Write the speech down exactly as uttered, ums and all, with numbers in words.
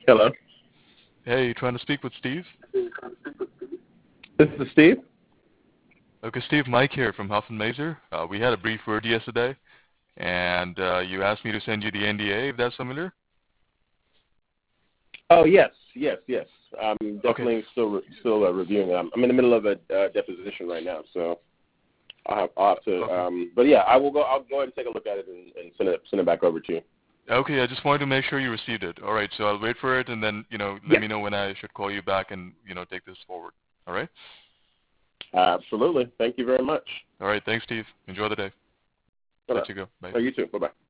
Hello. Hey, trying to speak with Steve? This is Steve. Okay, Steve, Mike here from Huff and Mazer. Uh, we had a brief word yesterday, and uh, you asked me to send you the N D A, if that's familiar. Oh yes, yes, yes. I'm Okay. definitely still re- still uh, reviewing it. I'm, I'm in the middle of a uh, deposition right now, so I'll have, I'll have to. Okay. Um, but yeah, I will go. I'll go ahead and take a look at it and, and send it send it back over to you. Okay, I just wanted to make sure you received it. All right, so I'll wait for it, and then you know, let Yes, me know when I should call you back and you know take this forward. All right. uh, absolutely. Thank you very much. All right. Thanks, Steve. Enjoy the day. Bye-bye. Let you go. Bye. Oh, you too. Bye bye.